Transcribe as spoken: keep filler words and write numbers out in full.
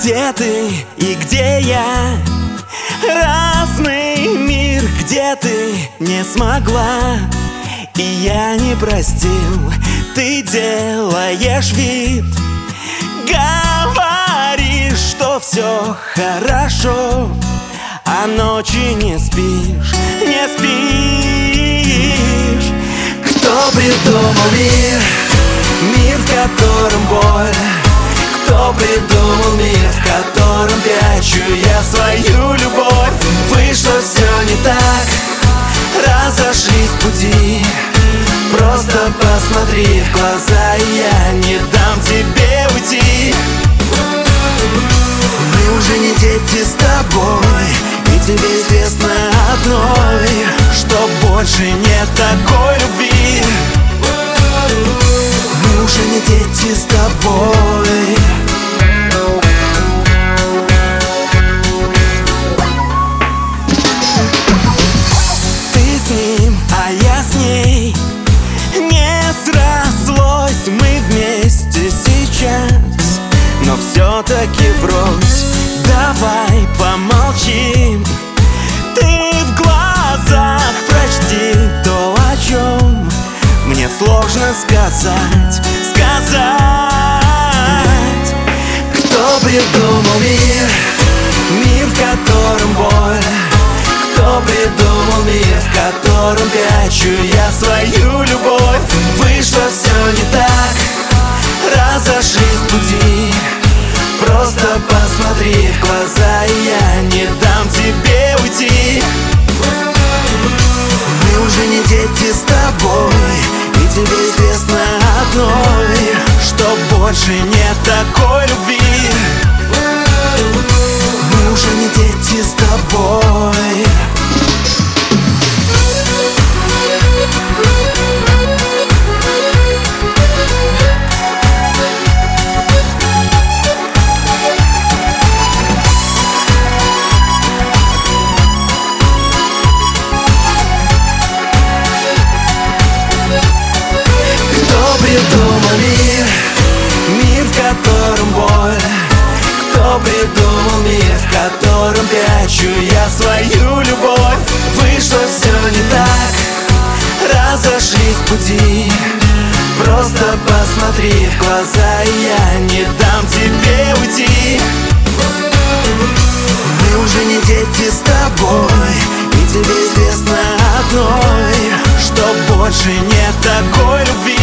Где ты и где я? Разный мир, где ты не смогла, и я не простил. Ты делаешь вид, говоришь, что все хорошо, а ночи не спишь, не спишь. Кто придумал мир, мир, в котором боль? Кто придумал мир, в котором прячу я свою любовь? Вышло все не так, разошлись пути. Просто посмотри в глаза, и я не дам тебе уйти. Мы уже не дети с тобой, и тебе известно одной, что больше нет такой любви. Мы уже не дети с тобой. Ты с ним, а я с ней. Не срослось, мы вместе сейчас, но все-таки врозь. Давай помолчим. Ты в глазах прочти то, о чем мне сложно сказать, сказать. Кто придумал мир, мир, в котором боль? Кто придумал мир, в котором прячу я свою любовь? Вышло все не так, разошлись пути. Просто посмотри в глаза, и я не дам тебе уйти. Мы уже не дети с тобой, и тебе известно одной, что больше нет такой любви. Мы уже не дети с тобой. Придумал мир, мир, в котором боль? Кто придумал мир, в котором прячу я свою любовь? Вышло все не так, разошлись пути. Просто посмотри в глаза, и я не дам тебе уйти. Мы уже не дети с тобой, и тебе известно одной, что больше нет такой любви.